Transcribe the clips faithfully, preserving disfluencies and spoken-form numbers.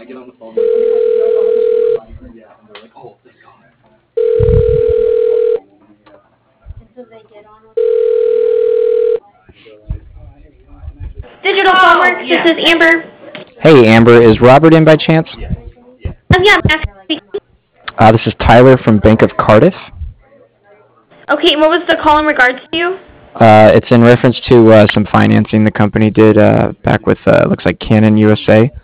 Digital Phone Works, this is Amber. Hey, Amber, is Robert in by chance? Um, yeah, Max speaking. Uh, this is Tyler from Bank of Cardiff. Okay, what was the call in regards to? Uh, it's in reference to uh, some financing the company did uh, back with, uh, looks like Canon U S A.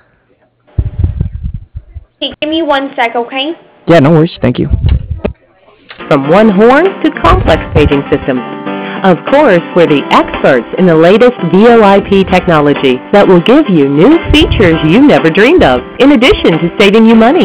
Okay, give me one sec, okay? Yeah, no worries. Thank you. From one horn to complex paging systems. Of course, we're the experts in the latest VoIP technology that will give you new features you never dreamed of, in addition to saving you money.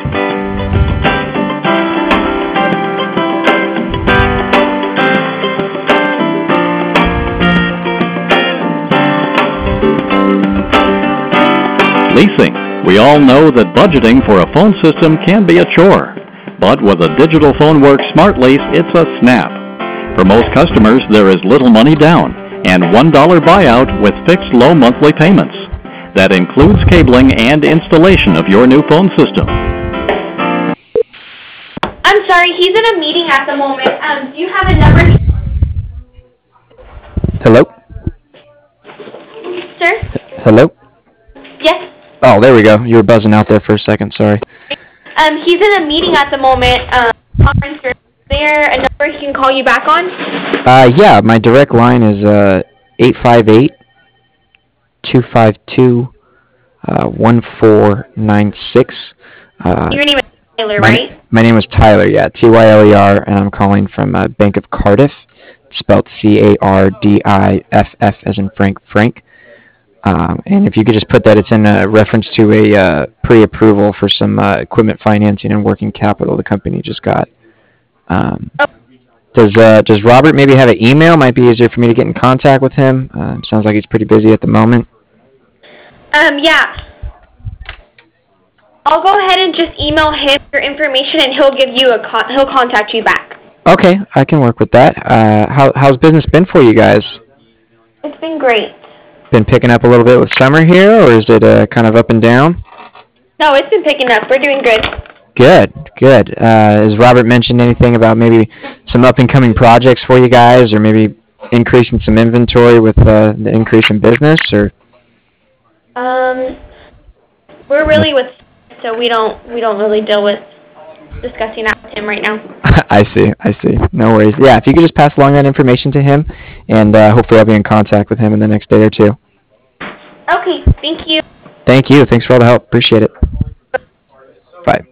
Leasing. We all know that budgeting for a phone system can be a chore. But with a Digital Phone Works Smart Lease, it's a snap. For most customers, there is little money down and one dollar buyout with fixed low monthly payments. That includes cabling and installation of your new phone system. I'm sorry, he's in a meeting at the moment. Um, do you have a number? Hello? Sir? Hello? Yes? Oh, there we go. You were buzzing out there for a second. Sorry. Um, he's in a meeting at the moment. Um, conference room. Is there a number he can call you back on? Uh, yeah, my direct line is uh, eight five eight, two five two, one four nine six. Uh, Your name is Taylor, my, right? My name is Tyler, yeah, T Y L E R, and I'm calling from uh, Bank of Cardiff. It's spelled C A R D I F F as in Frank, Frank. Um, and if you could just put that, it's in a reference to a uh, pre-approval for some uh, equipment financing and working capital the company just got. Um, oh. Does uh, does Robert maybe have an email? Might be easier for me to get in contact with him. Uh, sounds like he's pretty busy at the moment. Um, yeah. I'll go ahead and just email him your information, and he'll give you a con- he'll contact you back. Okay, I can work with that. Uh, how how's business been for you guys? It's been great. Been picking up a little bit with summer here, or is it uh, kind of up and down? No, it's been picking up. We're doing good. Good, good. Uh, has Robert mentioned anything about maybe some up-and-coming projects for you guys, or maybe increasing some inventory with uh, the increase in business, or? Um, we're really with, so we don't we don't really deal with discussing that with him right now. I see, I see. No worries. Yeah, if you could just pass along that information to him, and uh, hopefully I'll be in contact with him in the next day or two. Okay, thank you. Thank you. Thanks for all the help. Appreciate it. Bye.